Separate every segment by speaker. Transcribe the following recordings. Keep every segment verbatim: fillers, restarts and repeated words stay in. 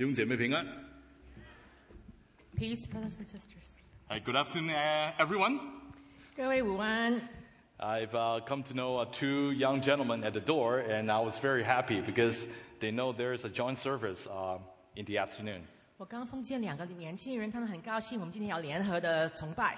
Speaker 1: 弟兄姐妹平安。
Speaker 2: Peace, brothers and sisters.
Speaker 1: Hi, good afternoon, uh, everyone.
Speaker 2: 各位午安。
Speaker 1: I've uh, come to know uh, two young gentlemen at the door, and I was very happy because they know there is a joint service uh, in the afternoon.
Speaker 2: 我刚碰见两个年轻人，他们很高兴我们今天要联合的崇拜。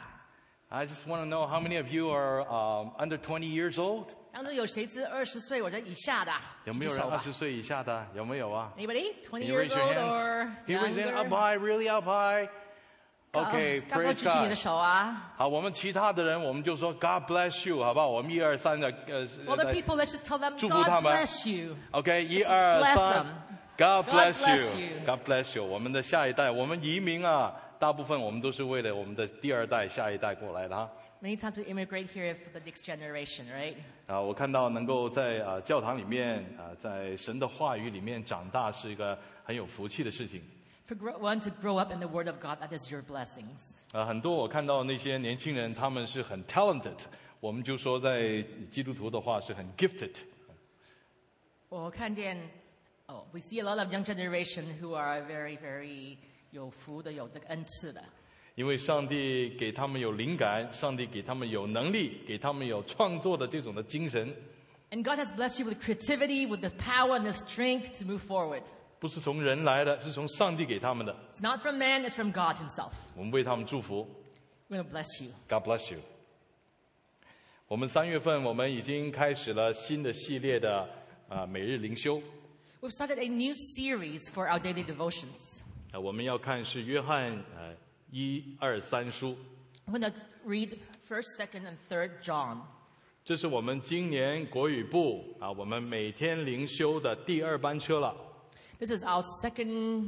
Speaker 1: I just want to know how many of you are um, under twenty years old?
Speaker 2: 当中有谁是二十岁或者以下的？
Speaker 1: 有没有人二十岁以下的？有没有啊？
Speaker 2: Anybody? Twenty
Speaker 1: Can you
Speaker 2: years
Speaker 1: raise your
Speaker 2: old
Speaker 1: hands?
Speaker 2: or
Speaker 1: Can you raise your hand? Up
Speaker 2: younger?
Speaker 1: high, really up high.
Speaker 2: 高
Speaker 1: Okay,
Speaker 2: 高高
Speaker 1: praise
Speaker 2: 举起你的
Speaker 1: God.
Speaker 2: 手啊
Speaker 1: 好，我们其他的人我们就说 God bless you，好不好？我们一二三的呃。
Speaker 2: ？Other people, let's just tell them
Speaker 1: 祝福他
Speaker 2: God
Speaker 1: 们。
Speaker 2: bless you.
Speaker 1: OK， 一
Speaker 2: Let's
Speaker 1: 二
Speaker 2: bless
Speaker 1: 三
Speaker 2: them.
Speaker 1: ，God
Speaker 2: God
Speaker 1: bless
Speaker 2: bless you.
Speaker 1: you，God bless you。我们的下一代，我们移民啊，大部分我们都是为了我们的第二代、下一代过来的哈。
Speaker 2: Many times we immigrate here for the next generation, right?
Speaker 1: 啊，我看到能够在啊教堂里面啊，在神的话语里面长大，是一个很有福气的事情。
Speaker 2: For grow, one to grow up in the Word of God, that is your blessings.
Speaker 1: 啊，很多我看到那些年轻人，他们是很 talented， 我们就说在基督徒的话是很 gifted。
Speaker 2: 我看见，哦、oh, we see a lot of young generation who are very, very 有福的，有这个恩赐的。
Speaker 1: 因为上帝给他们有灵感，上帝给他们有能力，给他们有创作的这种的精神。
Speaker 2: And God has blessed you with creativity, with the power and the strength to move forward.
Speaker 1: 不是从人来的，是从上帝给他们的。
Speaker 2: It's not from man, it's from God himself.
Speaker 1: 我们为他们祝福。
Speaker 2: We're going to bless you.
Speaker 1: God bless you。我们三月份我们已经开始了新的系列的啊、呃、每日灵修。
Speaker 2: We've started a new series for our daily devotions.
Speaker 1: 啊、我们要看是约翰呃一二三书。
Speaker 2: I'm going to read first, second, and third John.
Speaker 1: 这是我们今年国语部啊，我们每天灵修的第二班车了。
Speaker 2: This is our second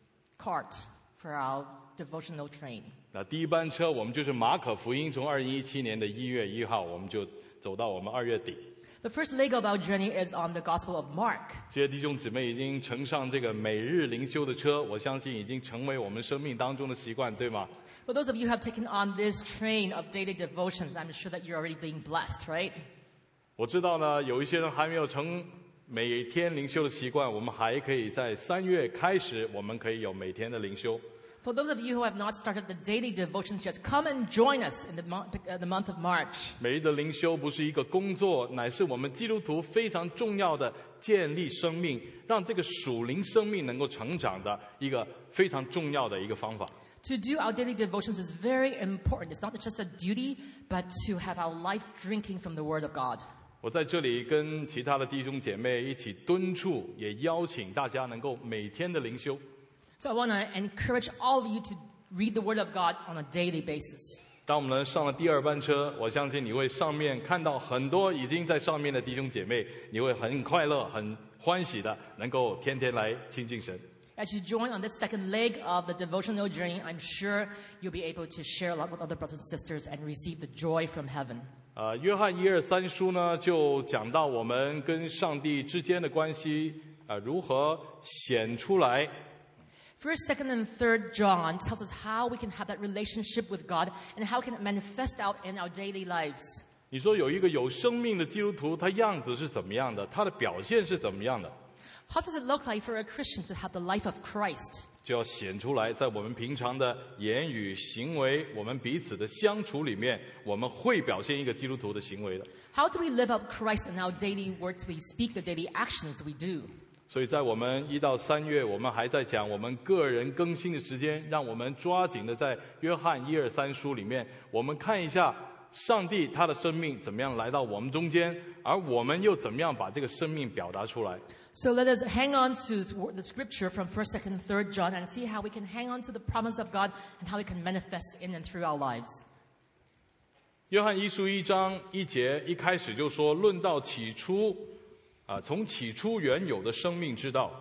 Speaker 2: cart for our devotional train.
Speaker 1: 那第一班车我们就是马可福音，从二零一七年的一月一号，我们就走到我们二月底。
Speaker 2: The first leg of our journey is on the Gospel of Mark.
Speaker 1: 这些弟兄姊妹已经乘上这个每日灵修的车，我相信已经成为我们生命当中的习惯，对吗？
Speaker 2: For those of you who have taken on this train of daily devotions, I'm sure that you're already being blessed, right?
Speaker 1: 我知道呢，有一些人还没有成每天灵修的习惯，我们还可以在三月开始，我们可以有每天的灵修。
Speaker 2: For those of you who have not started the daily devotions yet, come and join us in the month, uh, the month of March.
Speaker 1: 每日的灵修不是一个工作，乃是我们基督徒非常重要的建立生命，让这个属灵生命能够成长的一个非常重要的一个方法。
Speaker 2: To do our daily devotions is very important. It's not just a duty, but to have our life drinking from the Word of God.
Speaker 1: 我在这里跟其他的弟兄姐妹一起敦促，也邀请大家能够每天的灵修。
Speaker 2: So I want to encourage all of you to read the Word of God on a daily basis.
Speaker 1: 当我们上了第二班车，我相信你会上面看到很多已经在上面的弟兄姐妹，你会很快乐、很欢喜的，能够天天来亲近神。
Speaker 2: As you join on this second leg of the devotional journey, I'm sure you'll be able to share a lot with other brothers and sisters and receive the joy from heaven.
Speaker 1: 呃，约翰一二三书呢，就讲到我们跟上帝之间的关系，呃，如何显出来。
Speaker 2: First, second, and third John tells us how we can have that relationship with God and how can it manifest out in our daily lives.
Speaker 1: 你说有一个有生命的基督徒，他样子是怎么样的？他的表现是怎么样的？
Speaker 2: How does it look like for a Christian to have the life of Christ?
Speaker 1: 就要显出来，在我们平常的言语、行为，我们彼此的相处里面，我们会表现一个基督徒的行为的。
Speaker 2: How do we live up Christ in our daily words we speak, the daily actions we do?
Speaker 1: 所以在我们一到三月，我们还在讲我们个人更新的时间，让我们抓紧的在约翰一二三书里面，我们看一下上帝他的生命怎么样来到我们中间，而我们又怎么样把这个生命表达出来。
Speaker 2: So let us hang on to the scripture from first, second, third John and see how we can hang on to the promise of God and how it can manifest in and through our lives.
Speaker 1: 约翰一书一章一节一开始就说，论到起初，啊，从起初原有的生命之道。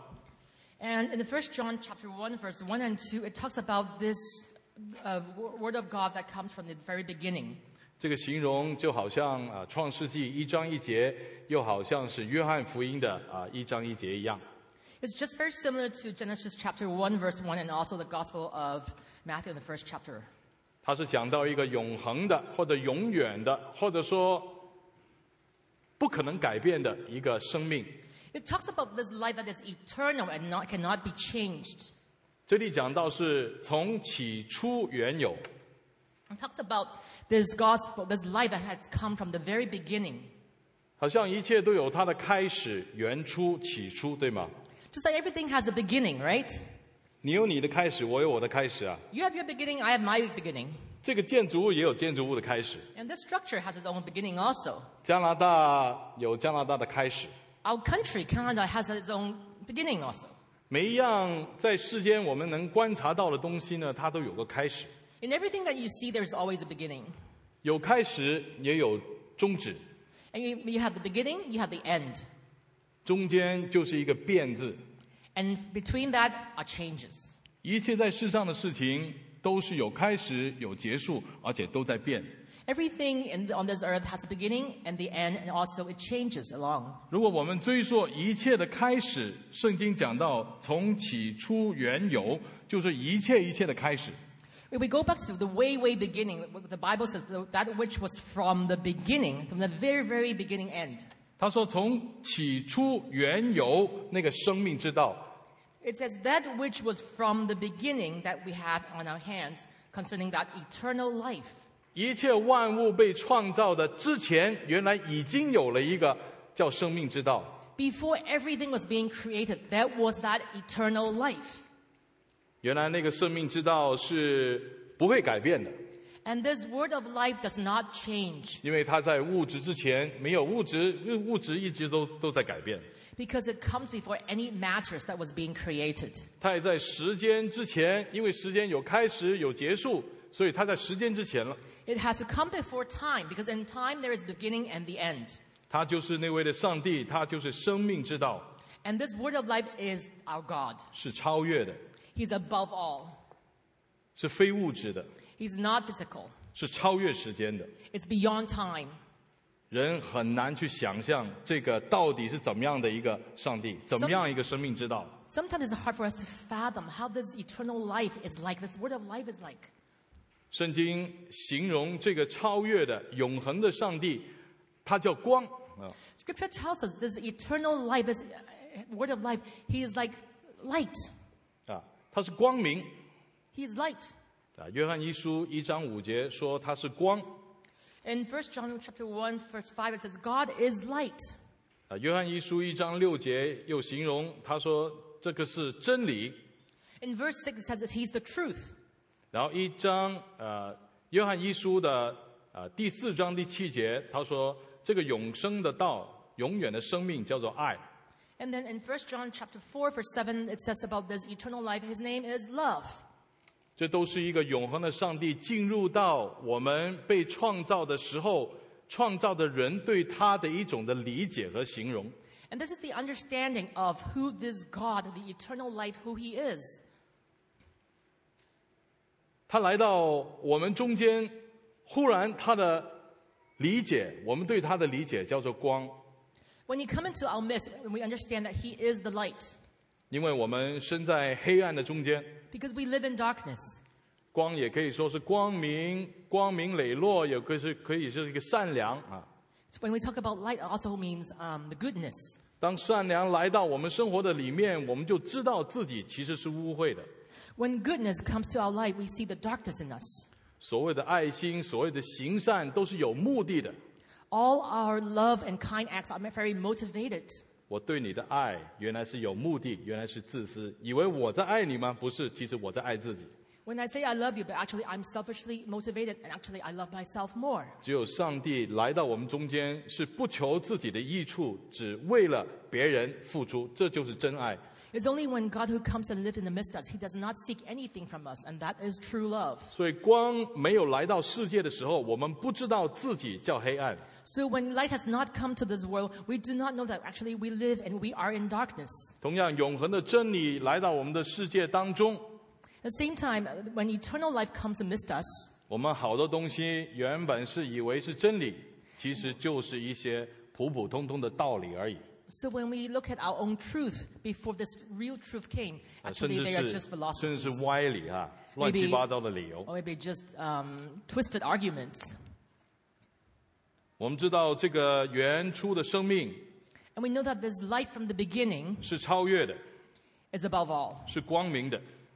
Speaker 2: And in the first John chapter one, verse one and two, it talks about this uh, word of God that comes from the very beginning.
Speaker 1: 这个形容就好像啊，创世纪一章一节，又好像是约翰福音的啊一章一节一样。
Speaker 2: It's just very similar to Genesis chapter one, verse one, and also the Gospel of Matthew in the first chapter.
Speaker 1: 它是讲到一个永恒的，或者永远的，或者说不可能改变的一个生命。
Speaker 2: It talks about this life that is eternal and not, cannot be changed.
Speaker 1: 这里讲到是从起初原有，
Speaker 2: It talks about this gospel, this life that has come from the very beginning.
Speaker 1: 好像一切都有它的开始、原初、起初，对吗？
Speaker 2: Just like everything has a beginning, right?
Speaker 1: 你有你的开始，我有我的开始啊。
Speaker 2: You have your beginning, I have my beginning.
Speaker 1: 这个建筑物也有建筑物的开始，
Speaker 2: And this structure has its own beginning also.
Speaker 1: 加拿大有加拿大的开始，
Speaker 2: Our country, Canada, has its own beginning also.
Speaker 1: 每一样在世间我们能观察到的东西呢，它都有个开始，
Speaker 2: In everything that you see, there's always a beginning.
Speaker 1: 有开始也有终止，
Speaker 2: And you, you have the beginning, you have the end.
Speaker 1: 中间就是一个变字。
Speaker 2: And between that are changes.
Speaker 1: 一切在世上的事情都是有开始有结束，而且都在变。
Speaker 2: Everything in, on this earth has a beginning and the end, and also it changes along.
Speaker 1: 如果我们追溯一切的开始，圣经讲到从起初原有，就是一切一切的开始。
Speaker 2: If we go back to the way, way beginning, the Bible says that which was from the beginning, from the very, very beginning end.
Speaker 1: 他说从起初原有那个生命之道，
Speaker 2: It says that which was from the beginning that we have on our hands concerning that eternal life.
Speaker 1: 一切万物被创造的之前，原来已经有了一个叫生命之道。
Speaker 2: Before everything was being created, there was that eternal life.
Speaker 1: 原来那个生命之道是不会改变的，
Speaker 2: And this word of life does not change
Speaker 1: 因为它在物质之前没有物质，因为物质一直都都在改变。
Speaker 2: because it comes before any matters that was being created.
Speaker 1: 它也在时间之前，因为时间有开始有结束，所以它在时间之前了。
Speaker 2: It has to come before time, because in time there is the beginning and the end.
Speaker 1: 他就是那位的上帝，他就是生命之道，
Speaker 2: And this word of life is our God.
Speaker 1: 是超越的，
Speaker 2: He's above all.
Speaker 1: 是非物质的，
Speaker 2: He's not physical.
Speaker 1: 是超越时间的。
Speaker 2: It's beyond time.
Speaker 1: 人很难去想象这个到底是怎么样的一个上帝，怎么样一个生命之道。
Speaker 2: Sometimes it's hard for us to fathom how this eternal life is like, this word of life is like.
Speaker 1: 圣经形容这个超越的、永恒的上帝，他叫光啊。
Speaker 2: Scripture tells us this eternal life, this uh, word of life, he is like light.
Speaker 1: 啊，他是光明
Speaker 2: He is light.
Speaker 1: 啊。约翰一书一章五节说他是光
Speaker 2: In First John chapter one, verse five, it says, God is light.
Speaker 1: 啊。约翰一书一章六节又形容他说这个是真理。
Speaker 2: In verse six, it says that he's the truth.
Speaker 1: 然后一章呃，约翰一书的呃第四章第七节，他说这个永生的道、永远的生命叫做爱。
Speaker 2: And then in First John chapter four, verse seven, it says about this eternal life, his name is love.
Speaker 1: 这都是一个永恒的上帝进入到我们被创造的时候，创造的人对他的一种的理解和形容。
Speaker 2: And this is the understanding of who this God, the eternal life, who he is.
Speaker 1: 他来到我们中间，忽然他的理解，我们对他的理解叫做光，
Speaker 2: When you come into our midst, we understand that he is the light.
Speaker 1: 因为我们身在黑暗的中间。
Speaker 2: Because we live in darkness.
Speaker 1: 光也可以说是光明，光明磊落，也可以是可以是一个善良啊。
Speaker 2: So when we talk about light, it also means um, the goodness.
Speaker 1: 当善良来到我们生活的里面，我们就知道自己其实是污秽的。
Speaker 2: When goodness comes to our light, we see the darkness in us.
Speaker 1: 所谓的爱心，所谓的行善，都是有目的的。
Speaker 2: All our love and kind acts are very motivated.
Speaker 1: 我对你的爱原来是有目的，原来是自私，以为我在爱你吗？不是，其实我在爱自己。
Speaker 2: When I say I love you, but actually I'm selfishly motivated, and actually I love myself more.
Speaker 1: 只有上帝来到我们中间，是不求自己的益处，只为了别人付出，这就是真爱。
Speaker 2: It's only when God who comes and lives in the midst of us, he does not seek anything from us, and that is true love.
Speaker 1: 所以光没有来到世界的时候，我们不知道自己叫黑暗。
Speaker 2: So when light has not come to this world, we do not know that actually we live and we are in darkness.
Speaker 1: 同样，永恒的真理来到我们的世界当中，
Speaker 2: At the same time, when eternal life comes amidst us,
Speaker 1: 我们好多东西原本是以为是真理，其实就是一些普普通通的道理而已。
Speaker 2: so when we look at our own truth before this real truth came,
Speaker 1: 啊甚
Speaker 2: actually
Speaker 1: 至
Speaker 2: they are
Speaker 1: 是
Speaker 2: just
Speaker 1: 甚至
Speaker 2: philosophies
Speaker 1: 是歪理啊，乱七八糟的理由。
Speaker 2: or maybe just um, twisted arguments.
Speaker 1: 我们知道这个原初的生命
Speaker 2: And we know that this light from the beginning
Speaker 1: 是超越的，
Speaker 2: is above all.
Speaker 1: 是光明的，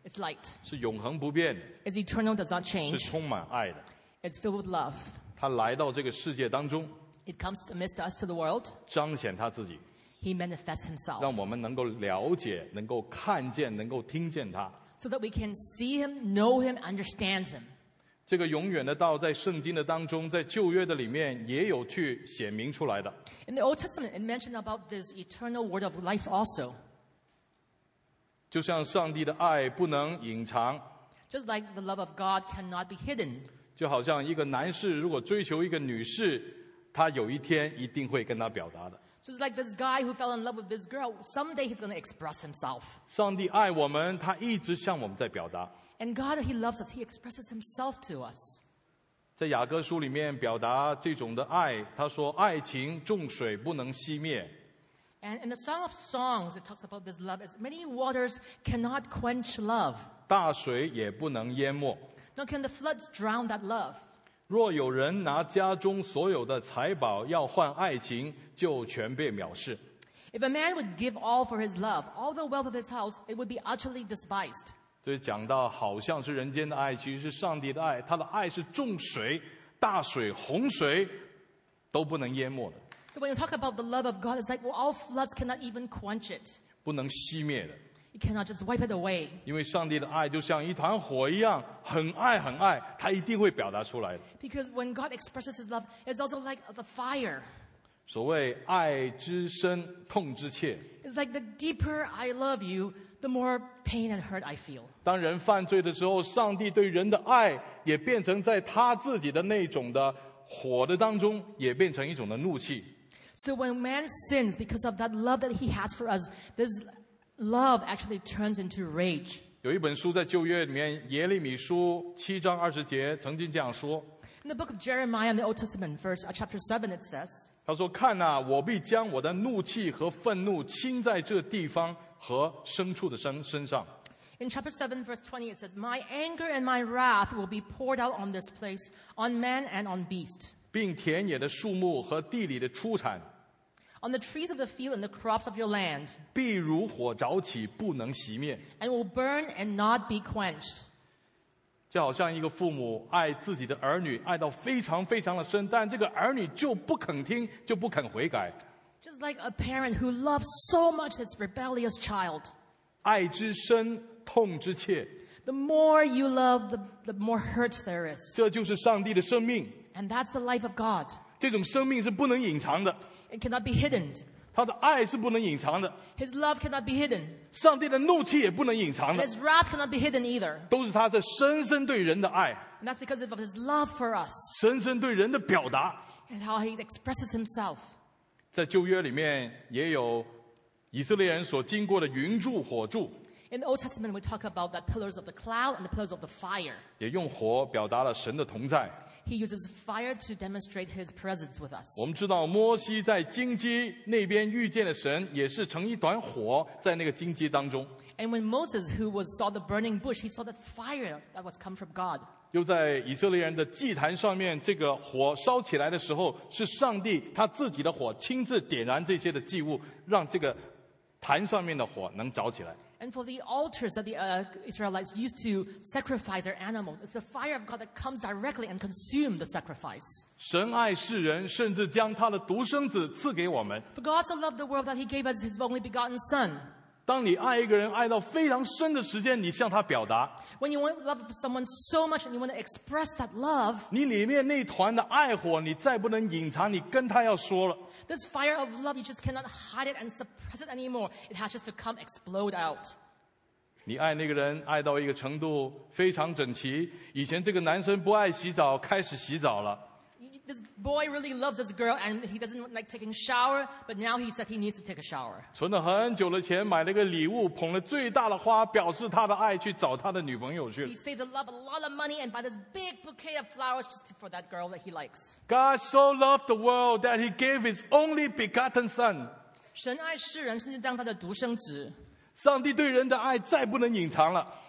Speaker 2: It's light.
Speaker 1: 是永恒不变的，
Speaker 2: It's eternal, does not
Speaker 1: 是
Speaker 2: change.
Speaker 1: 充满爱的。
Speaker 2: It's filled with love.
Speaker 1: 他来到这个世界当中，
Speaker 2: It comes amidst us to the world.
Speaker 1: 彰显他自己，
Speaker 2: He manifests himself
Speaker 1: 让我们能够了解、能够看见、能够听见他。
Speaker 2: so that we can see him, know him, understand him.
Speaker 1: 这个永远的道在圣经的当中，在旧约的里面也有去显明出来的。
Speaker 2: In the Old Testament, it mentioned about this eternal word of life also.
Speaker 1: 就像上帝的爱不能隐藏，
Speaker 2: Just like the love of God cannot be hidden.
Speaker 1: 就好像一个男士如果追求一个女士，他有一天一定会跟她表达的。
Speaker 2: Just like this guy who fell in love with this girl, someday he's going to express himself.
Speaker 1: 上帝爱我们，他一直向我们在表达。
Speaker 2: And God, he loves us. He expresses himself to us.
Speaker 1: 在雅歌书里面表达这种的爱，他说：“爱情重水不能熄灭。”
Speaker 2: And in the Song of Songs, it talks about this love as many waters cannot quench love.
Speaker 1: 大水也不能淹没。
Speaker 2: Nor can the floods drown that love.
Speaker 1: 若有人拿家中所有的财宝要换爱情，就全被藐视。
Speaker 2: If a man would give all for his love, all the wealth of his house, it would be utterly despised.
Speaker 1: 所以讲到好像是人间的爱，其实是上帝的爱。他的爱是重水、大水、洪水都不能淹没的，
Speaker 2: So when you talk about the love of God, it's like, well, all floods cannot even quench it.
Speaker 1: 不能熄灭的。
Speaker 2: You cannot just wipe it away.
Speaker 1: 因为上帝的爱就像一团火一样，很爱很爱，他一定会表达出来的。
Speaker 2: Because when God expresses his love, it's also like the fire.
Speaker 1: 所谓爱之深，痛之切。
Speaker 2: It's like the deeper I love you, the more pain and hurt I feel.
Speaker 1: 当人犯罪的时候，上帝对人的爱也变成在他自己的那种的火的当中，也变成一种的怒气。
Speaker 2: So when man sins, because of that love that he has for us, this love actually turns into rage.
Speaker 1: 有一本书在旧约里面，耶利米书七章二十节曾经这样说。
Speaker 2: In the book of Jeremiah in the Old Testament, verse uh, chapter seven, it says,
Speaker 1: 他说：“看哪、我必将我的怒气和愤怒倾在这地方和牲畜的身身上。
Speaker 2: in chapter seven, verse twenty, it says, My anger and my wrath will be poured out on this place, on man and on beast,
Speaker 1: 并田野的树木和地里的出产，
Speaker 2: on the trees of the field and the crops of your land,
Speaker 1: 必如火着起，不能熄灭。”
Speaker 2: and will burn and not be quenched.
Speaker 1: 就好像一个父母爱自己的儿女，爱到非常非常的深，但这个儿女就不肯听，就不肯悔改。
Speaker 2: Just like a parent who loves so much his rebellious child.
Speaker 1: 爱之深，痛之切，
Speaker 2: The more you love, the, the more hurt there is.
Speaker 1: 这就是上帝的生命。
Speaker 2: And that's the life of God.
Speaker 1: 这种生命是不能隐藏的，
Speaker 2: It cannot be hidden.
Speaker 1: 他的爱是不能隐藏的，
Speaker 2: His love cannot be hidden.
Speaker 1: 上帝的怒气也不能隐藏
Speaker 2: And
Speaker 1: 的，
Speaker 2: his wrath cannot be hidden either.
Speaker 1: 都是他这深深对人的爱，
Speaker 2: And that's because of his love for us
Speaker 1: 深深对人的表达。
Speaker 2: and how he expresses himself.
Speaker 1: 在旧约里面也有以色列人所经过的云柱火柱，
Speaker 2: In the Old Testament, we talk about the pillars of the cloud and the pillars of the fire.
Speaker 1: 也用火表达了神的同在。
Speaker 2: He uses fire to demonstrate his presence with us.
Speaker 1: 我们知道摩西在荆棘那边遇见了神，也是成一团火在那个荆棘当中。
Speaker 2: And when Moses, who was saw the burning bush, he saw that fire that was come from God.
Speaker 1: 又在以色列人的祭坛上面，这个火烧起来的时候，是上帝他自己的火亲自点燃这些的祭物，让这个坛上面的火能着起来。
Speaker 2: And for the altars that the uh, Israelites used to sacrifice their animals, it's the fire of God that comes directly and consumes the sacrifice.
Speaker 1: 神爱世人，甚至将他的独生子赐给我们。
Speaker 2: For God so loved the world that he gave us his only begotten Son.
Speaker 1: 当你爱一个人爱到非常深的时间，你向他表达，
Speaker 2: When you want to love someone so much and you want to express that love,
Speaker 1: 你里面那团的爱火，你再不能隐藏，你跟他要说了。
Speaker 2: this fire of love, you just cannot hide it and suppress it anymore. It has just to come explode out.
Speaker 1: 你爱那个人爱到一个程度非常整齐，以前这个男生不爱洗澡，开始洗澡了。
Speaker 2: This boy really loves this girl and he doesn't like taking shower, but now he said he needs to take a shower.
Speaker 1: 存了很久的钱，买了个礼物，捧了最大的花，表示他的爱，去找他的女朋友去了
Speaker 2: He。saves a lot, a lot of money and buy this big bouquet of flowers just for that girl that he likes.
Speaker 1: God so loved the world that He gave His only begotten Son。
Speaker 2: 神爱世人，甚至将他的独生子。
Speaker 1: 上帝对人的爱再不能隐藏了。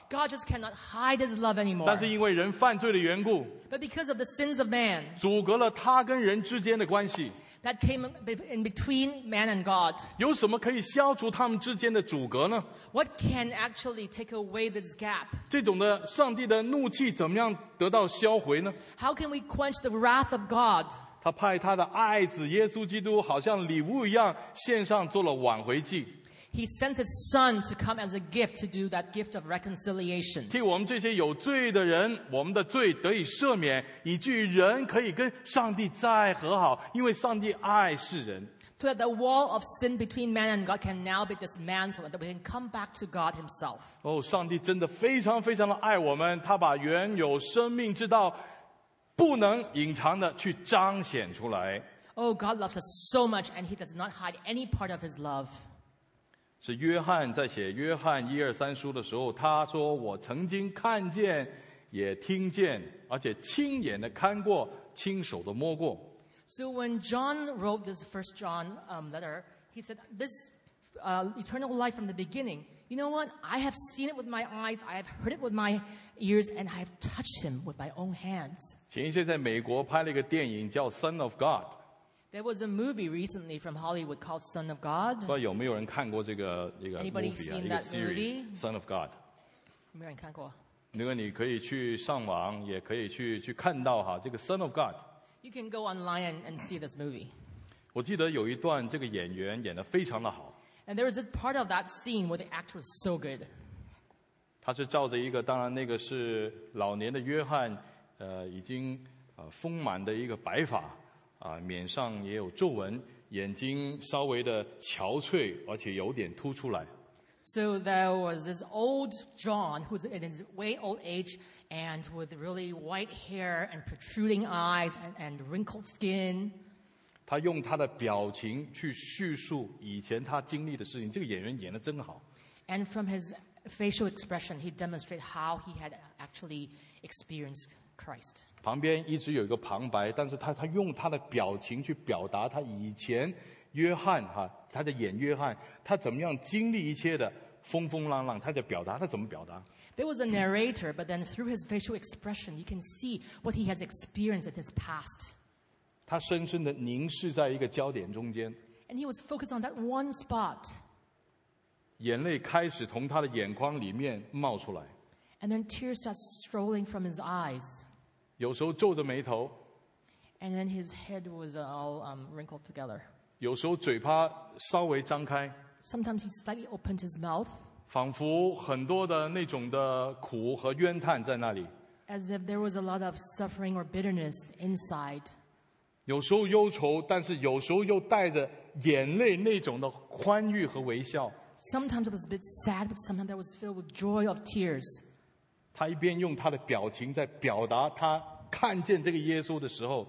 Speaker 2: God just cannot hide his love anymore.
Speaker 1: 但是因为人犯罪的缘故，
Speaker 2: But because of the sins of man
Speaker 1: 阻隔了他跟人之间的关系。
Speaker 2: that came in between man and God,
Speaker 1: 有什么可以消除他们之间的阻隔呢？
Speaker 2: what can actually take away this gap?
Speaker 1: 这种的上帝的怒气怎么样得到销毁呢？
Speaker 2: How can we quench the wrath of God?
Speaker 1: 他派他的爱子耶稣基督，好像礼物一样献上做了挽回祭，
Speaker 2: He sends his son to come as a gift to do that gift of reconciliation.
Speaker 1: 替我们这些有罪的人，我们的罪得以赦免，以至于人可以跟上帝再和好，因为上帝爱世人。
Speaker 2: So that the wall of sin between man and God can now be dismantled and that we can come back to God himself.
Speaker 1: 哦，上帝真的非常非常的爱我们，他把原有生命之道不能隐藏的去彰显出来。
Speaker 2: Oh, God loves us so much and he does not hide any part of his love.
Speaker 1: 是约翰在写约翰一二三书的时候，他说：“我曾经看见，也听见，而且亲眼的看过，亲手的摸过。”
Speaker 2: So when John wrote this First John um, letter, he said, this uh, eternal life from the beginning, you know what? I have seen it with my eyes, I have heard it with my ears, and I have touched him with my own hands.
Speaker 1: 前一些在美国拍了一个电影叫《Son of God》，
Speaker 2: There was a movie recently from Hollywood called Son of God.
Speaker 1: 不知道有没有人看过这个一个
Speaker 2: Anybody
Speaker 1: movie 啊，
Speaker 2: seen
Speaker 1: 一个
Speaker 2: that movie?
Speaker 1: series《Son of God》。
Speaker 2: 没有人看过。
Speaker 1: 如果你可以去上网，也可以去去看到哈，这个《Son of God》。
Speaker 2: You can go online and, and see this movie.
Speaker 1: 我记得有一段这个演员演得非常的好，
Speaker 2: And there was this part of that scene where the actor was so good.
Speaker 1: 他是照着一个，当然那个是老年的约翰，呃，已经呃丰满的一个白发，啊、脸上也有皱纹，眼睛稍微的憔悴，而且有点凸出来。
Speaker 2: So there was this old John who's in his way old age and with really white hair and protruding eyes and, and wrinkled skin.
Speaker 1: 他用他的表情去叙述以前他经历的事情，这个演员演得真好。
Speaker 2: And from his facial expression, he demonstrated how he had actually experienced Christ.
Speaker 1: 旁边一直有一个旁白，但是他他用他的表情去表达他以前约翰哈，他在演约翰，他怎么样经历一切的风风浪浪，他在表达，他怎么表达？
Speaker 2: There was a narrator, but then through his facial expression, you can see what he has experienced in his past.
Speaker 1: 他深深的凝视在一个焦点中间，
Speaker 2: And he was focused on that one spot.
Speaker 1: 眼泪开始从他的眼眶里面冒出来，
Speaker 2: And then tears start strolling from his eyes.
Speaker 1: 有时候皱着眉头，
Speaker 2: And then his head was all um, wrinkled together.
Speaker 1: 有时候嘴巴稍微张开，
Speaker 2: Sometimes he slightly opened his mouth,
Speaker 1: 仿佛很多的那种的苦和冤叹在那里。
Speaker 2: as if there was a lot of suffering or bitterness inside.
Speaker 1: 有时候忧愁，但是有时候又带着眼泪那种的欢愉和微笑。
Speaker 2: Sometimes it was a bit sad, but sometimes it was filled with joy of tears.
Speaker 1: 他一边用他的表情在表达他看见这个耶稣的时候，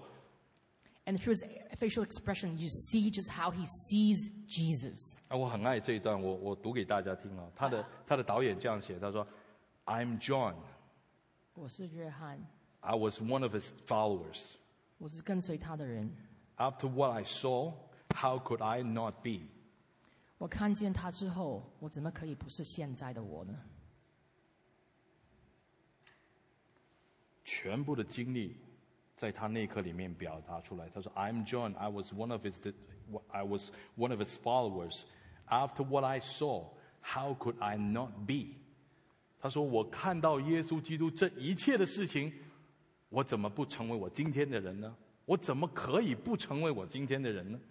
Speaker 2: And through his facial expression, you see just how he sees Jesus.
Speaker 1: 啊，我很爱这一段，我我读给大家听啊。他的他的导演这样写，他说 ：“I'm John.
Speaker 2: 我是约翰，
Speaker 1: I was one of his followers.
Speaker 2: 我是跟随他的人。
Speaker 1: After what I saw, how could I not be?”
Speaker 2: 我看见他之后，我怎么可以不是现在的我呢？
Speaker 1: 全部的经历，在他那一刻里面表达出来。他说 ：“I'm John. I was one of his, I was one of his followers. After what I saw, how could I not be?” 他说：“我看到耶稣基督这一切的事情，我怎么不成为我今天的人呢？我怎么可以不成为我今天的人呢？”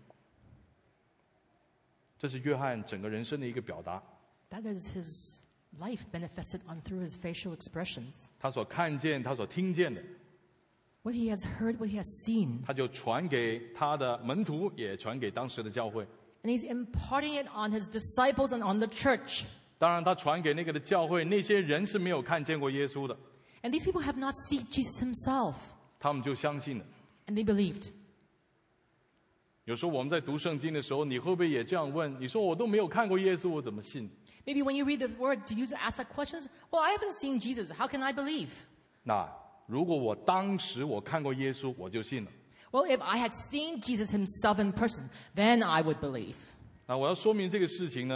Speaker 1: 这是约翰整个人生的一个表达。
Speaker 2: That is his life manifested on through his facial expressions.
Speaker 1: 他所看见，他所听见的，
Speaker 2: What he has heard, what he has seen.
Speaker 1: 他就传给他的门徒，也传给当时的教会。
Speaker 2: And he's imparting it on his disciples and on the church.
Speaker 1: 当然，他传给那个的教会，那些人是没有看见过耶稣的，
Speaker 2: And these people have not seen Jesus himself.
Speaker 1: 他们就相信了。
Speaker 2: And they believed.
Speaker 1: 有时候我们在读圣经的时候，你会不会也这样问？你说我都没有看过耶稣，我怎么信？
Speaker 2: Maybe when you read the word, do you ask that question? Well, I haven't seen Jesus. How can I believe?
Speaker 1: 那如果我当时我看过耶稣，我就信了。
Speaker 2: Well, if I had seen Jesus himself in person, then I would believe.
Speaker 1: 那我要说明这个事情呢，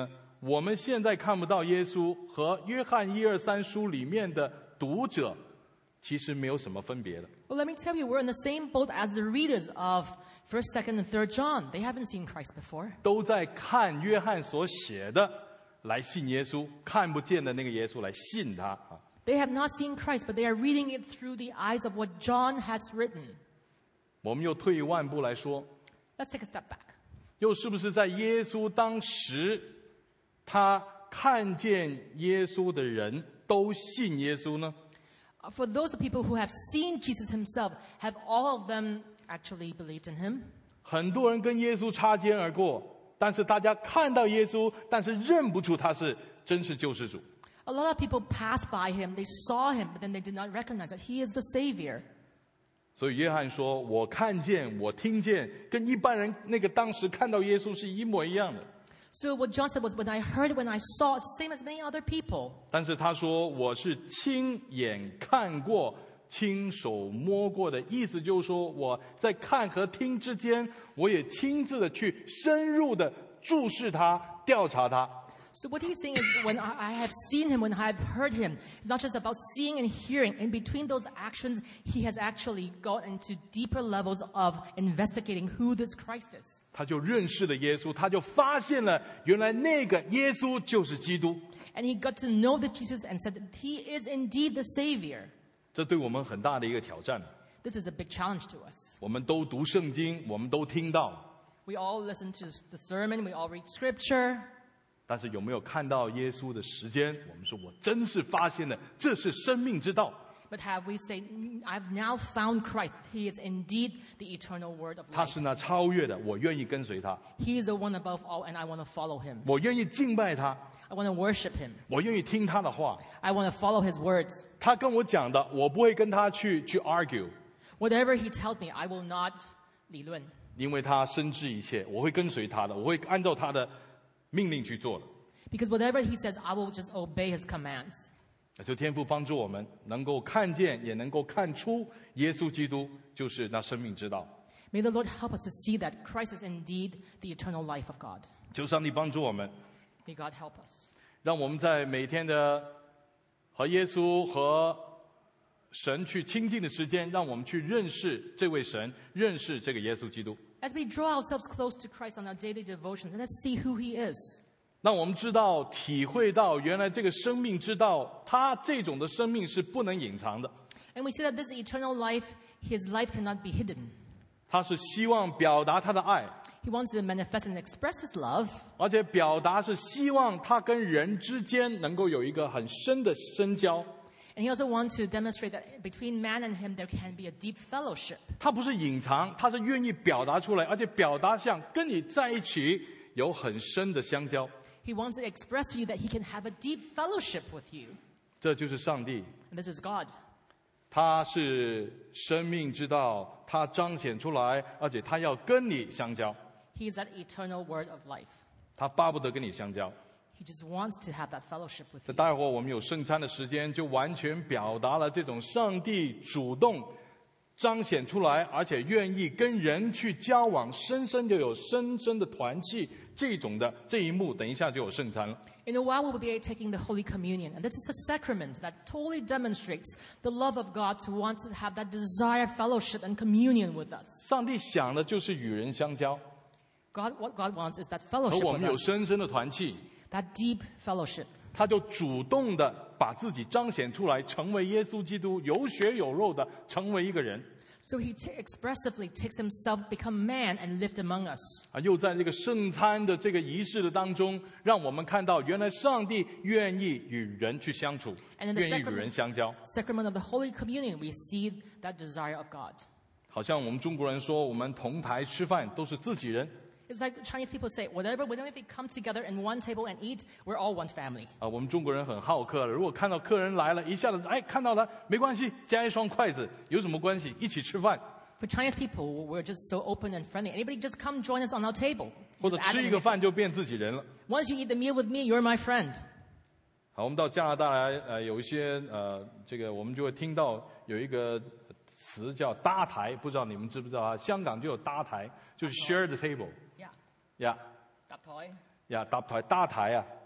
Speaker 1: 我们现在看不到耶稣和约翰一二三书里面的读者其实没有什么分别的。
Speaker 2: Well, let me tell you, we're in the same boat as the readers of First, Second, and Third John. They haven't seen Christ before.
Speaker 1: 都在看约翰所写的来信耶稣，看不见的那个耶稣来信他啊。
Speaker 2: They have not seen Christ, but they are reading it through the eyes of what John has written.
Speaker 1: 我们又退一万步来说，
Speaker 2: Let's take a step back.
Speaker 1: 又是不是在耶稣当时，他看见耶稣的人都信耶稣呢？
Speaker 2: Uh, For those people who have seen Jesus himself, have all of them actually believed in him?
Speaker 1: 很多人跟耶稣擦肩而过，但是大家看到耶稣，但是认不出他是真是救世主。
Speaker 2: A lot of people passed by him, they saw him, but then they did not recognize that he is the Savior.
Speaker 1: 所以约翰说：“我看见，我听见，跟一般人那个当时看到耶稣是一模一样的。
Speaker 2: So what John said was, when I heard, when I saw, it's the same as many other people.
Speaker 1: 但是他说我是亲眼看过、亲手摸过的，意思就是说我在看和听之间，我也亲自的去深入的注视他、调查他。”
Speaker 2: So what he's saying is, when I I have seen him, when I have heard him, it's not just about seeing and hearing. In between those actions, he has actually got into deeper levels of investigating who this Christ is.
Speaker 1: 他就认识了耶稣，他就发现了原来那个耶稣就是基督。
Speaker 2: And he got to know the Jesus and said that he is indeed the Savior.
Speaker 1: 这对我们很大的一个挑战。
Speaker 2: This is a big challenge to us.
Speaker 1: 我们都读圣经，我们都听到，
Speaker 2: We all listen to the sermon, we all read scripture.
Speaker 1: 但是有没有看到耶稣的时间？我们说我真是发现了，这是生命之道。
Speaker 2: But have we said, "Mm, I've now found Christ. He is indeed the eternal word of
Speaker 1: 他
Speaker 2: life.
Speaker 1: 是那超越的，我愿意跟随他，
Speaker 2: He is the one above all, and I want to follow him.
Speaker 1: 我愿意敬拜他，
Speaker 2: I want to worship him.
Speaker 1: 我愿意听他的话。
Speaker 2: I want to follow his words.
Speaker 1: 他跟我讲的，我不会跟他去去 argue，
Speaker 2: Whatever he tells me, I will not 理论。
Speaker 1: 因为他深知一切，我会跟随他的，我会按照他的命令去做的。
Speaker 2: Because whatever he says, I will just obey his commands.
Speaker 1: 求天父帮助我们，能够看见，也能够看出耶稣基督就是那生命之道。
Speaker 2: May the Lord help us to see that Christ is indeed the eternal life of God.
Speaker 1: 求上帝帮助我们，
Speaker 2: May God help us.
Speaker 1: 让我们在每天的和耶稣和神去亲近的时间，让我们去认识这位神，认识这个耶稣基督。
Speaker 2: As we draw ourselves close to Christ on our daily devotion, let us see who he is.
Speaker 1: 让我们知道、体会到，原来这个生命之道，它这种的生命是不能隐藏的，
Speaker 2: And we see that this eternal life, his life cannot be hidden.
Speaker 1: 它是希望表达他的爱，
Speaker 2: He wants to manifest and express his love.
Speaker 1: 而且表达是希望他跟人之间能够有一个很深的深交。
Speaker 2: And he also wants to demonstrate that between man and him, there can be a deep fellowship.
Speaker 1: 他不是隐藏，他是愿意表达出来，而且表达像跟你在一起有很深的相交。
Speaker 2: He wants to express to you that he can have a deep fellowship with you.
Speaker 1: 这就是上帝，
Speaker 2: And this is God.
Speaker 1: 他是生命之道，他彰显出来，而且他要跟你相交，
Speaker 2: He is that eternal word of life.
Speaker 1: 他巴不得跟你相交。
Speaker 2: He just wants to have that fellowship with
Speaker 1: 这
Speaker 2: you.
Speaker 1: 待会儿我们有圣餐的时间，就完全表达了这种上帝主动彰显出来，而且愿意跟人去交往，深深就有深深的团契，这种的这一幕，等一下就有圣餐了。
Speaker 2: In a while, we will be taking the Holy Communion. And this is a sacrament that totally demonstrates the love of God to want to have that desire, fellowship, and communion with us.
Speaker 1: 上帝想的就是与人相交，
Speaker 2: God, what God wants is that
Speaker 1: 和
Speaker 2: fellowship
Speaker 1: 我们
Speaker 2: with
Speaker 1: 有
Speaker 2: us,
Speaker 1: 深深的团契，
Speaker 2: that deep fellowship.
Speaker 1: 他就主动的把自己彰显出来，成为耶稣基督，有血有肉的成为一个人。
Speaker 2: So he t- expressively takes himself, become man, and lived among us.
Speaker 1: 啊，又在这个圣餐的这个仪式的当中，让我们看到原来上帝愿意与人去相处，
Speaker 2: And in the
Speaker 1: 愿意与
Speaker 2: sacrament-
Speaker 1: 人相交。
Speaker 2: Sacrament of the Holy Communion, we see that desire of God.
Speaker 1: 好像我们中国人说，我们同台吃饭都是自己人
Speaker 2: It's like Chinese people say, whatever, whenever we come together in one table and eat, we're all one family.
Speaker 1: 啊。我们中国人很好客的，如果看到客人来了，一下子哎看到了没关系，加一双筷子有什么关系？一起吃饭，
Speaker 2: For Chinese people, we're just so open and friendly. Anybody just come join us on our table.
Speaker 1: 或者
Speaker 2: Just add
Speaker 1: 吃一
Speaker 2: anything.
Speaker 1: 个饭就变自己人了。
Speaker 2: Once you eat the meal with me, you're my friend.
Speaker 1: 好，我们到加拿大来，呃，有一些呃，这个我们就会听到有一个词叫搭台，不知道你们知不知道啊？香港就有搭台，就是 share the table，
Speaker 2: Yeah.
Speaker 1: 呀
Speaker 2: Tap toy.
Speaker 1: 呀，搭台搭台啊，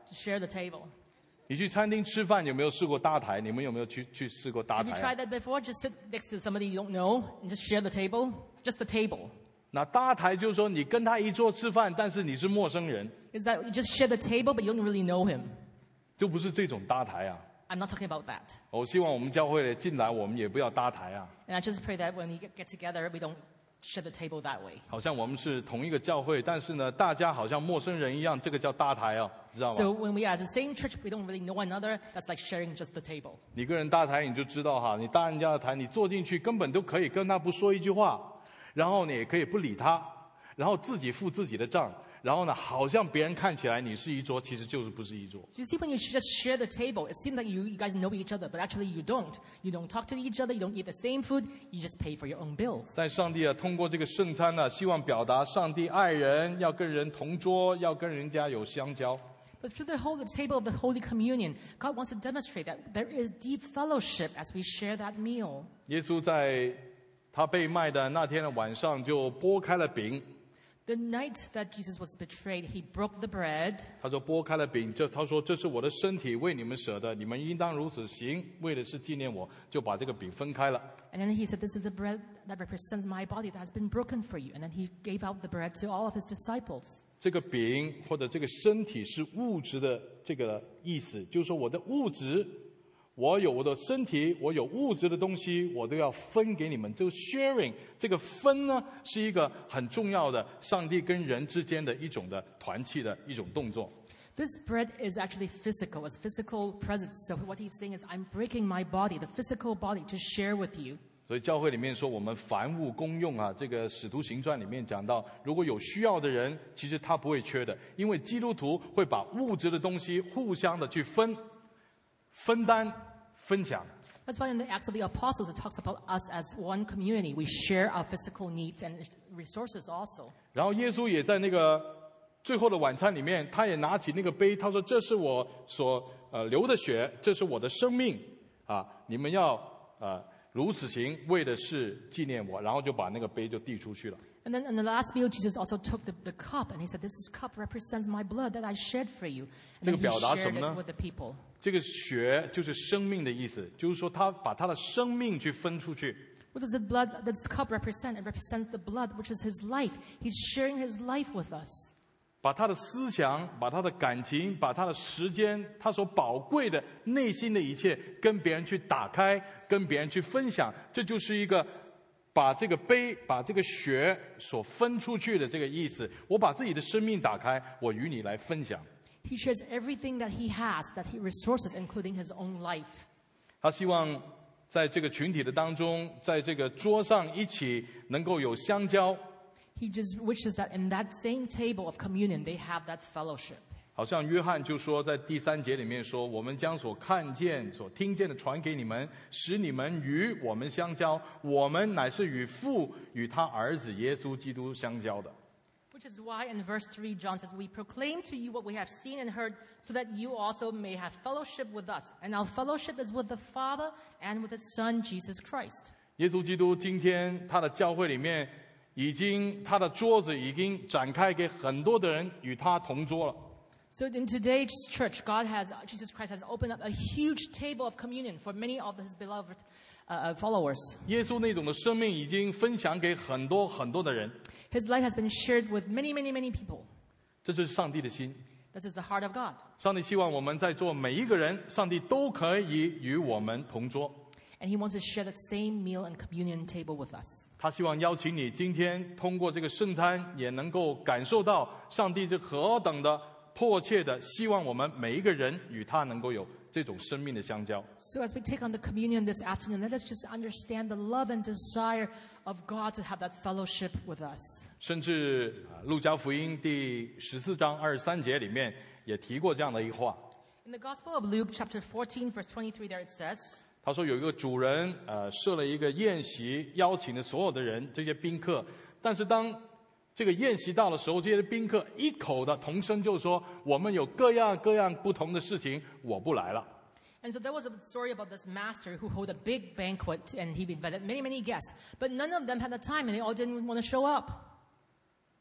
Speaker 2: to share the table.
Speaker 1: 你去餐厅吃饭有没有试过搭台？你们有没有去去试过搭
Speaker 2: Have you
Speaker 1: 台、啊
Speaker 2: tried that before? Just sit next to somebody you don't know and just share the table? Just the table.
Speaker 1: 那搭台就是说你跟他一桌吃饭，但是你是陌生人，
Speaker 2: Is that you just share the table but you don't really know him?
Speaker 1: 就不是这种搭台啊。
Speaker 2: I'm not talking about that.
Speaker 1: 我希望我们教会进来，我们也不要搭台啊，
Speaker 2: And I just pray that when we get, get together, we don't share the table that way.
Speaker 1: 好像我们是同一个教会，但是呢，大家好像陌生人一样，这个叫搭台啊，知道吗？
Speaker 2: So when we are at the same church, we don't really know one another. That's like sharing just the table.
Speaker 1: 你跟人搭台，你就知道哈，你搭人家的台，你坐进去根本都可以跟他不说一句话，然后你也可以不理他，然后自己付自己的账，然后呢，好像别人看起来你是一桌，其实就是不是一桌。
Speaker 2: So you see, when you just share the table, it seems like you, you guys know each other, but actually you don't. You don't talk to each other. You don't eat the same food. You just pay for your own bills.
Speaker 1: 但上帝啊，通过这个圣餐呢，希望表达上帝爱人，要跟人同桌，要跟人家有相交。
Speaker 2: But through the whole the table of the Holy Communion, God wants to demonstrate that there is deep fellowship as we share that meal.
Speaker 1: 耶稣在他被卖的那天的晚上，就拨开了饼。
Speaker 2: The night that Jesus was betrayed, he broke the bread.
Speaker 1: 他说拨开了饼，这他说这是我的身体，为你们舍的，你们应当如此行，为的是纪念我，就把这个饼分开了。
Speaker 2: And then he said, this is the bread that represents my body that has been broken for you. And then he gave out the bread to all of his disciples.
Speaker 1: 这个饼或者这个身体是物质的这个意思，就是说我的物质，我有我的身体，我有物质的东西，我都要分给你们。就 sharing 这个分呢，是一个很重要的上帝跟人之间的一种的团契的一种动作。
Speaker 2: This bread is actually physical. It's physical presence. So what he's saying is, I'm breaking my body, the physical body, to share with you.
Speaker 1: 所以教会里面说我们凡物公用啊，这个使徒行传里面讲到，如果有需要的人，其实他不会缺的，因为基督徒会把物质的东西互相的去分、分担、分享。
Speaker 2: That's why in the Acts of the Apostles, it talks about us as one community. We share our physical needs and resources also.
Speaker 1: 然后耶稣也在那个最后的晚餐里面，他也拿起那个杯，他说：“这是我所呃流的血，这是我的生命啊！你们要呃。”如此行，为的是纪念我，然后就把那个杯就递出去了。
Speaker 2: And then in the last meal, Jesus also took the, the cup and he said, this is cup represents my blood that I shed for you. And
Speaker 1: 这
Speaker 2: then
Speaker 1: 个
Speaker 2: he
Speaker 1: 表达
Speaker 2: shared
Speaker 1: 什么呢？
Speaker 2: it with the people.
Speaker 1: 这个血就是生命的意思，就是说他把他的生命去分出去。
Speaker 2: What does the blood, does the cup represent? It represents the blood, which is his life. He's sharing his life with us.
Speaker 1: 把他的思想、把他的感情、把他的时间、他所宝贵的内心的一切，跟别人去打开，跟别人去分享，这就是一个把这个杯、把这个血所分出去的这个意思。我把自己的生命打开，我与你来分享。
Speaker 2: He shares everything that he has, that he resources, including his own life.
Speaker 1: 他希望在这个群体的当中，在这个桌上一起能够有相交。
Speaker 2: He just wishes that in that same table of communion, they have that fellowship.
Speaker 1: 好像约翰就说，在第三节里面说，我们将所看见、所听见的传给你们，使你们与我们相交。我们乃是与父与他儿子耶稣基督相交的。
Speaker 2: Which is why in verse three, John says, we proclaim to you what we have seen and heard, so that you also may have fellowship with us. And our fellowship is with the Father and with his Son, Jesus Christ.
Speaker 1: 耶稣基督今天他的教会里面，已经他的桌子已经展开给很多的人与他同桌了。
Speaker 2: So in today's church, God has, Jesus Christ has opened up a huge table of communion for many of his beloved uh, followers.
Speaker 1: 耶稣那种的生命已经分享给很多很多的人，
Speaker 2: His life has been shared with many, many, many people.
Speaker 1: 这就是上帝的心。
Speaker 2: That is the heart of God.
Speaker 1: 上帝希望我们在座每一个人，上帝都可以与我们同桌。
Speaker 2: And he wants to share that same meal and communion table with us.
Speaker 1: 他希望邀请你今天通过这个圣餐，也能够感受到上帝是何等的迫切的希望我们每一个人与他能够有这种生命的相交。
Speaker 2: So as we take on the communion this afternoon, let us just understand the love and desire of God to have that fellowship with us.
Speaker 1: 甚至啊路加福音第十四章二十三节里面也提过这样的一个话。
Speaker 2: In the Gospel of Luke, chapter fourteen, verse twenty-three, there it says,
Speaker 1: 他说有一个主人呃设了一个宴席，邀请了所有的人这些宾客，但是当这个宴席到的时候，这些宾客一口的同声就说：“我们有各样各样不同的事情，我不来了。”
Speaker 2: and so there was a story about this master who held a big banquet and he invited many, many guests, but none of them had the time and they all didn't want to show up.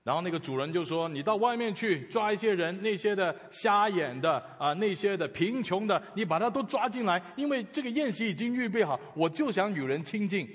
Speaker 1: 然后那个主人就说：“你到外面去抓一些人，那些的瞎眼的啊、呃，那些的贫穷的，你把他都抓进来，因为这个宴席已经预备好，我就想与人亲近。”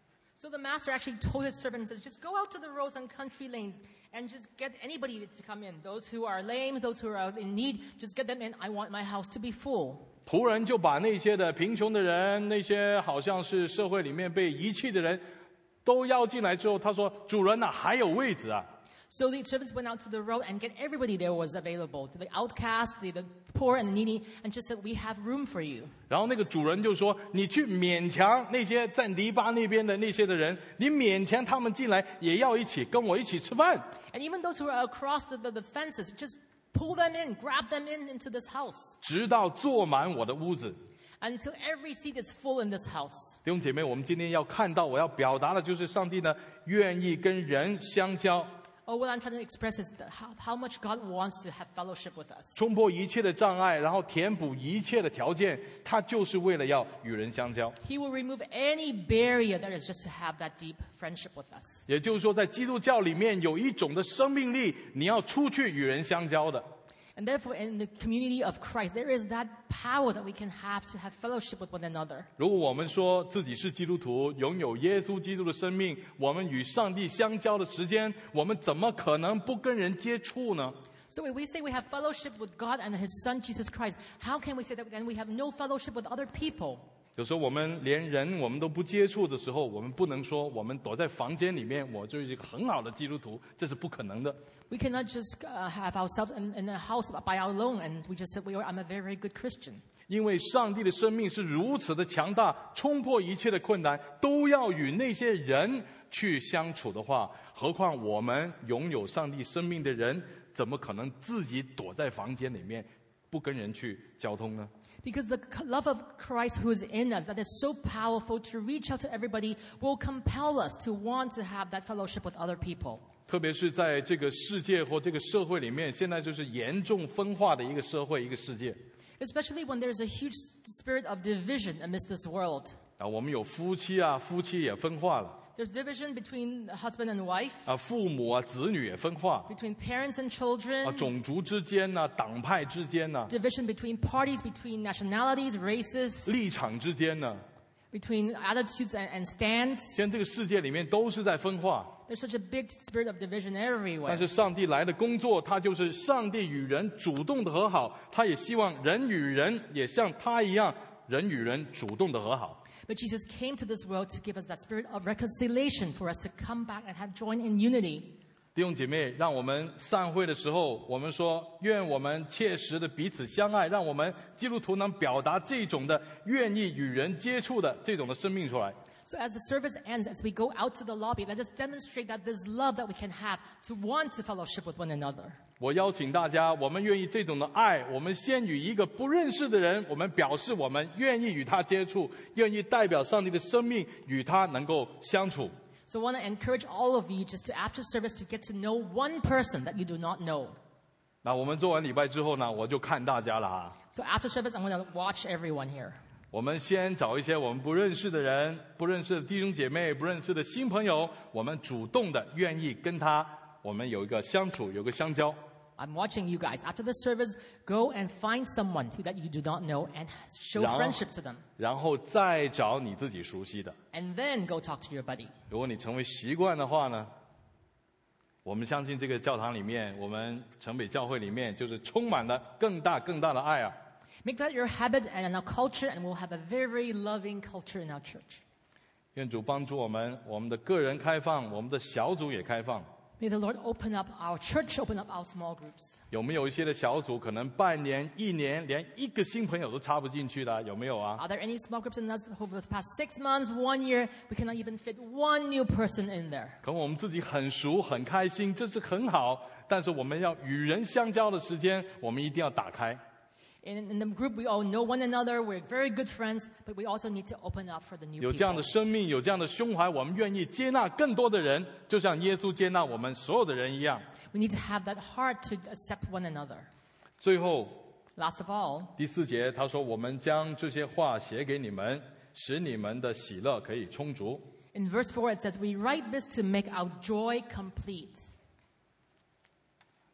Speaker 2: So the master actually told his servants, just go out to the roads and country lanes and just get anybody to come in. Those who are lame, those who are in need, just get them in. I want my house to be full.
Speaker 1: 仆人就把那些的贫穷的人，那些好像是社会里面被遗弃的人，都邀进来之后，他说：“主人呐、啊，还有位子啊。”
Speaker 2: So the servants went out to the road and get everybody there was available, to the outcast, the, the poor and the needy, and just said, we have room for you.
Speaker 1: 然后那个主人就说：“你去勉强那些在篱笆那边的那些的人，你勉强他们进来，也要一起跟我一起吃饭。”
Speaker 2: And even those who are across the, the, the fences, just pull them in, grab them in into this house.
Speaker 1: 直到坐满我的屋子。
Speaker 2: Until every seat is full in this house.
Speaker 1: 弟兄姐妹，我们今天要看到，我要表达的就是上帝呢，愿意跟人相交。
Speaker 2: Oh, what I'm trying to express is that how, how much God wants to have fellowship with us.
Speaker 1: 冲破一切的障碍，然后填补一切的条件，他就是为了要与人相交。
Speaker 2: He will remove any barrier that is just to have that deep friendship with us.
Speaker 1: 也就是说，在基督教里面有一种的生命力，你要出去与人相交的。
Speaker 2: And therefore, in the community of Christ, there is that power that we can have to have fellowship with one another.
Speaker 1: 如果我们说自己是基督徒，拥有耶稣基督的生命，我们与上帝相交的时间，我们怎么可能不跟人接触呢？
Speaker 2: So if we say we have fellowship with God and His Son, Jesus Christ, how can we say that then we have no fellowship with other people?
Speaker 1: 有时候我们连人我们都不接触的时候，我们不能说我们躲在房间里面，我就是一个很好的基督徒，这是不可能的。
Speaker 2: We cannot just uh, have ourselves in, in a house by our alone and we just say, well, I'm a very, very good Christian.
Speaker 1: 因为上帝的生命是如此的强大，冲破一切的困难，都要与那些人去相处的话，何况我们拥有上帝生命的人，怎么可能自己躲在房间里面，不跟人去交通呢？
Speaker 2: Because the love of Christ who is in us, that is so powerful to reach out to everybody, will compel us to want to have that fellowship with other people.
Speaker 1: 特别是在这个世界或这个社会里面，现在就是严重分化的一个社会、一个世界。
Speaker 2: Especially when there's a huge spirit of division amidst this world.
Speaker 1: 啊，我们有夫妻啊，夫妻也分化了。
Speaker 2: There's division between husband and wife.
Speaker 1: 啊，父母啊，子女也分化。
Speaker 2: Between parents and
Speaker 1: 啊，
Speaker 2: children.
Speaker 1: 种族之间呢、啊，党派之间呢、啊，
Speaker 2: Division between parties, between nationalities, races.
Speaker 1: 立场之间呢、啊，
Speaker 2: Between attitudes and, and stands.
Speaker 1: 现在这个世界里面都是在分化。
Speaker 2: There's such a big spirit of division
Speaker 1: 但
Speaker 2: everywhere.
Speaker 1: 是上帝来的工作，他就是上帝与人主动的和好，他也希望人与人也像他一样，人与人主动的和好。
Speaker 2: But Jesus came to this world to give us that spirit of reconciliation for us to come back and have joined in unity.
Speaker 1: 弟兄姐妹，让我们散会的时候，我们说，愿我们切实的彼此相爱，让我们基督徒能表达这种的愿意与人接触的这种的生命出来。
Speaker 2: So as the service ends, as we go out to the lobby, let us demonstrate that this love that we can have to want to fellowship with one another.
Speaker 1: 我邀请大家，我们愿意这种的爱，我们先与一个不认识的人，我们表示我们愿意与他接触，愿意代表上帝的生命与他能够相处。
Speaker 2: So I want to encourage all of you just to, after service, to get to know one person that you do not know.
Speaker 1: 那我们做完礼拜之后呢，我就看大家了啊。
Speaker 2: So after service, I'm going to watch everyone here.
Speaker 1: 我们先找一些我们不认识的人，不认识的弟兄姐妹，不认识的新朋友，我们主动的愿意跟他，我们有一个相处，有个相交。
Speaker 2: I'm watching you guys. After the service, go and find someone who, that you do not know and show
Speaker 1: 然后-
Speaker 2: friendship to them.
Speaker 1: 然后再找你自己熟悉的。
Speaker 2: And then go talk to your buddy.
Speaker 1: 如果你成为习惯的话呢，我们相信这个教堂里面，我们城北教会里面，就是充满了更大更大的爱啊！
Speaker 2: Make that your habit and our culture, and we'll have a very, very loving culture in our church.
Speaker 1: 愿主帮助我们，我们的个人开放，我们的小组也开放。
Speaker 2: May the Lord open up our church, open up our small groups.
Speaker 1: 有没有一些的小组，可能半年、一年，连一个新朋友都插不进去的，有没有啊？
Speaker 2: Are there any small groups in us who over the past six months, one year, we cannot even fit one new person in there?
Speaker 1: 可能我们自己很熟、很开心，这是很好。但是我们要与人相交的时间，我们一定要打开。
Speaker 2: In, in the group, we all know one another. We're very good friends, but we also need to open up for the new
Speaker 1: 有这样
Speaker 2: people.
Speaker 1: 的生命，有这样的胸怀，我们愿意接纳更多的人，就像耶稣接纳我们所有的人一样。
Speaker 2: We need to have that heart to accept one another.
Speaker 1: 最后
Speaker 2: Last of all,
Speaker 1: 第四节他说：“我们将这些话写给你们，使你们的喜乐可以充足。”
Speaker 2: in verse four, it says, "We write this to make our joy complete."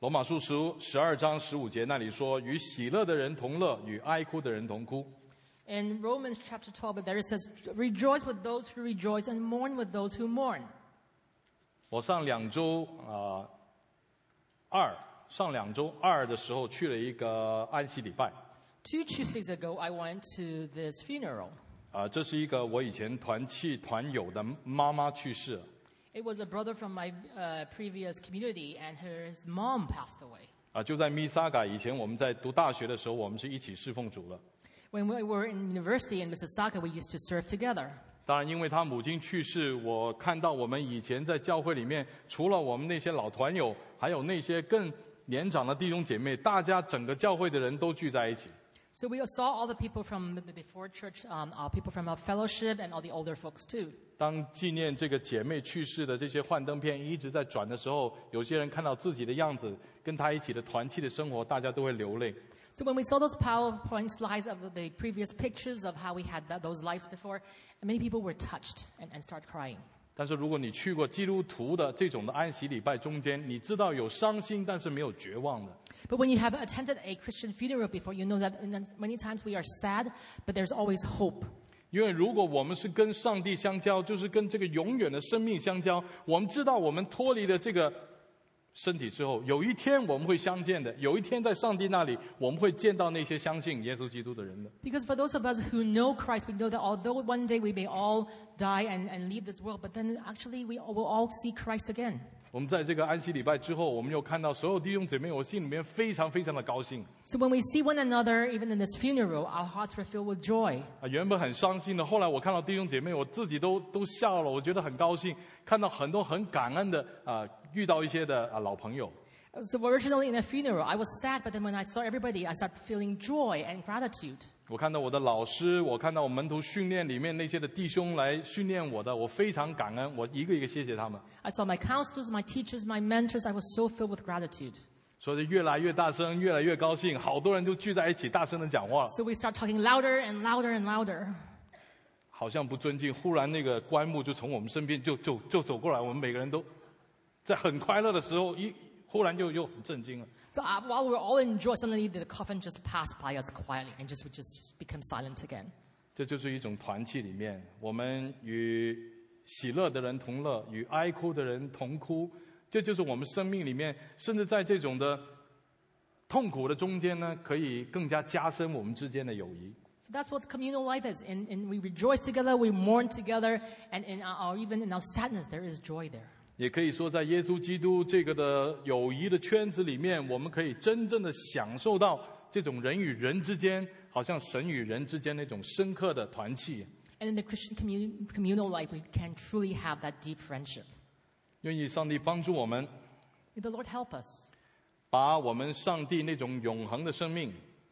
Speaker 1: 罗马书十十二章十五节那里说：“与喜乐的人同乐，与哀哭的人同哭。”
Speaker 2: In Romans chapter twelve, there it says, "Rejoice with those who rejoice and mourn with those who mourn."
Speaker 1: 我上两周啊、呃、二上两周二的时候去了一个安息礼拜。
Speaker 2: Two Tuesdays ago, I went to this funeral.
Speaker 1: 啊、呃，这是一个我以前团契团友的妈妈去世了。
Speaker 2: It was a brother from my uh, previous community, and his mom passed away.
Speaker 1: 啊，就在密萨嘎，以前我们在读大学的时候，我们是一起侍奉主的。
Speaker 2: When we were in university in Mississauga, we used to serve together.
Speaker 1: 当然，因为他母亲去世，我看到我们以前在教会里面，除了我们那些老团友，还有那些更年长的弟兄姐妹，大家整个教会的人都聚在一起。
Speaker 2: So we saw all the people from the before church, um, uh, people from our fellowship, and all the older folks too.
Speaker 1: 当纪念这个姐妹去世的这些幻灯片一直在转的时候，有些人看到自己的样子，跟他一起的团契的生活，大家都会流泪。
Speaker 2: So when we saw those PowerPoint slides of the previous pictures of how we had that, those lives before, many people were touched and, and started crying.
Speaker 1: 但是如果你去过基督徒的这种的安息礼拜中间，你知道有伤心，但是没有绝望的。
Speaker 2: But when you have attended a Christian funeral before, you know that many times we are sad, but there's always hope.
Speaker 1: 因为如果我们是跟上帝相交，就是跟这个永远的生命相交，我们知道我们脱离了这个身体之后，有一天我们会相见的。有一天在上帝那里，我们会见到那些相信耶稣基督的人的。
Speaker 2: Because for those of us who know Christ, we know that although one day we may all die and, and leave this world, but then actually we will all see Christ again.
Speaker 1: 我们在这个安息礼拜之后，我们又看到所有弟兄姐妹，我心里面非常非常的高兴。
Speaker 2: So when we see one another, even in this funeral, our hearts were filled with joy.
Speaker 1: 啊，原本很伤心的，后来我看到弟兄姐妹，我自己都都笑了，我觉得很高兴，看到很多很感恩的啊，遇到一些的啊老朋友。
Speaker 2: So originally in a funeral, I was sad, but then when I saw everybody, I started feeling joy and gratitude.
Speaker 1: 我看到我的老师，我看到我门徒训练里面那些的弟兄来训练我的，我非常感恩，我一个一个谢谢他们。
Speaker 2: I saw my counselors, my teachers, my mentors. I was so filled with gratitude.
Speaker 1: 所以越来越大声，越来越高兴，好多人就聚在一起大声的讲话，
Speaker 2: So we start talking louder and louder and louder.
Speaker 1: 好像不尊敬。忽然那个棺木就从我们身边就就就走过来，我们每个人都在很快乐的时候，一忽然就又很震惊了。
Speaker 2: So uh, while we were all in joy, suddenly the coffin just passed by us quietly and just would just, just become silent again.
Speaker 1: 这就是一种团契里面，我们与喜乐的人同乐，与哀哭的人同哭。这就是我们生命里面，甚至在这种的痛苦的中间呢，可以更加加深我们之间的友谊。
Speaker 2: So that's what communal life is. And, and we rejoice together, we mourn together, and in our, even in our sadness, there is joy there.
Speaker 1: 也可以说，在耶稣基督这个的友谊的圈子里面，我们可以真正的享受到这种人与人之间，好像神与人之间那种深刻的团契。
Speaker 2: And in the Christian commun- communal life, we can truly have that deep friendship.
Speaker 1: 愿意上帝帮助我们，
Speaker 2: May the Lord help us
Speaker 1: 把我们上帝那种永恒的生命，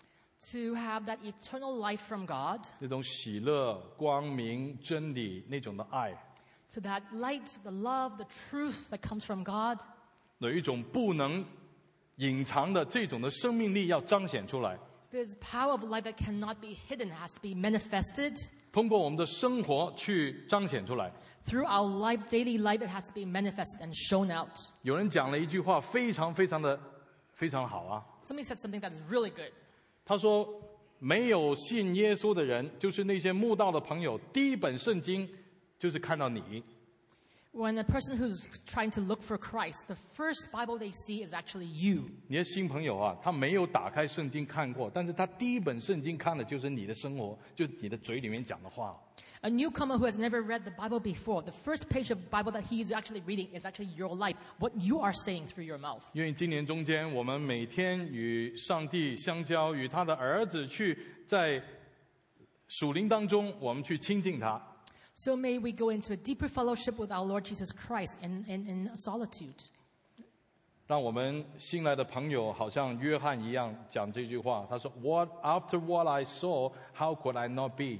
Speaker 2: to have that eternal life from God,
Speaker 1: 那种喜乐、光明、真理那种的爱，
Speaker 2: to that light, the love, the truth that comes from God,
Speaker 1: 有一种不能隐藏的这种的生命力要彰显出来。
Speaker 2: There's power of life that cannot be hidden, it has to be manifested.
Speaker 1: 通过我们的生活去彰显出来。
Speaker 2: Through our life, daily life, it has to be manifested and shown out.
Speaker 1: 有人讲了一句话，非常非常的非常好啊。
Speaker 2: Somebody said something that's really good.
Speaker 1: 他说：“没有信耶稣的人，就是那些慕道的朋友，第一本圣经就是看到你。
Speaker 2: When a person who's trying to look for Christ, the first Bible they see is actually you.
Speaker 1: 你的新朋友啊，他没有打开圣经看过，但是他第一本圣经看的就是你的生活，就是你的嘴里面讲的话。
Speaker 2: A newcomer who has never read the Bible before, the first page of the Bible that he is actually reading is actually your life, what you are saying through your mouth.
Speaker 1: 因为今年中间，我们每天与上帝相交，与他的儿子去在属灵当中，我们去亲近他。
Speaker 2: So may we go into a deeper fellowship with our Lord Jesus Christ in, in, in solitude.
Speaker 1: 让我们新来的朋友好像约翰一样讲这句话，他说 ：“What after what I saw, how could I not be？”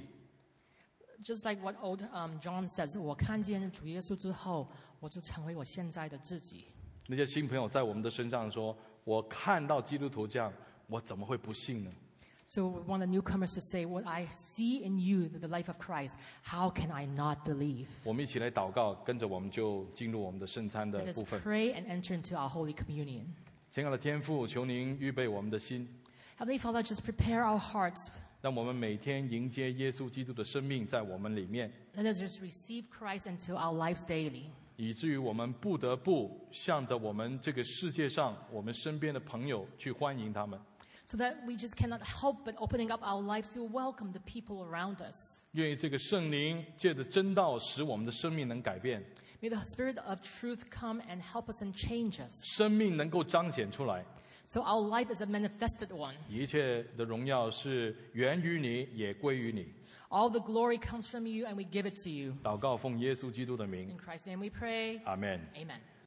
Speaker 2: Just like what old um, John says, 我看见主耶稣之后，我就成为我现在的自己。
Speaker 1: 那些新朋友在我们的身上说：“我看到基督徒这样，我怎么会不信呢？”
Speaker 2: So we want the newcomers to say, what I see in you, the life of Christ, how can I not believe?
Speaker 1: 我们一起来祷告，跟着我们就进入我们的圣餐的
Speaker 2: Let us
Speaker 1: 部分。
Speaker 2: pray and enter into our Holy Communion.
Speaker 1: 亲爱的天父，求您预备我们的心，
Speaker 2: Heavenly Father, just prepare our hearts.
Speaker 1: 让我们每天迎接耶稣基督的生命在我们里面，
Speaker 2: Let us just receive Christ into our lives daily.
Speaker 1: 以至于我们不得不向着我们这个世界上我们身边的朋友去欢迎他们。
Speaker 2: So that we just cannot help but opening up our lives to welcome the people around us.
Speaker 1: 愿意这个圣灵借着真道使我们的生命能改变，
Speaker 2: May the Spirit of truth come and help us and change us.
Speaker 1: 生命能够彰显出来。
Speaker 2: So our life is a manifested one.
Speaker 1: 一切的荣耀是源于你，也归于你。
Speaker 2: All the glory comes from you and we give it to you.
Speaker 1: 祷告奉耶稣基督的名
Speaker 2: In Christ's name we pray.
Speaker 1: ，阿门。
Speaker 2: Amen.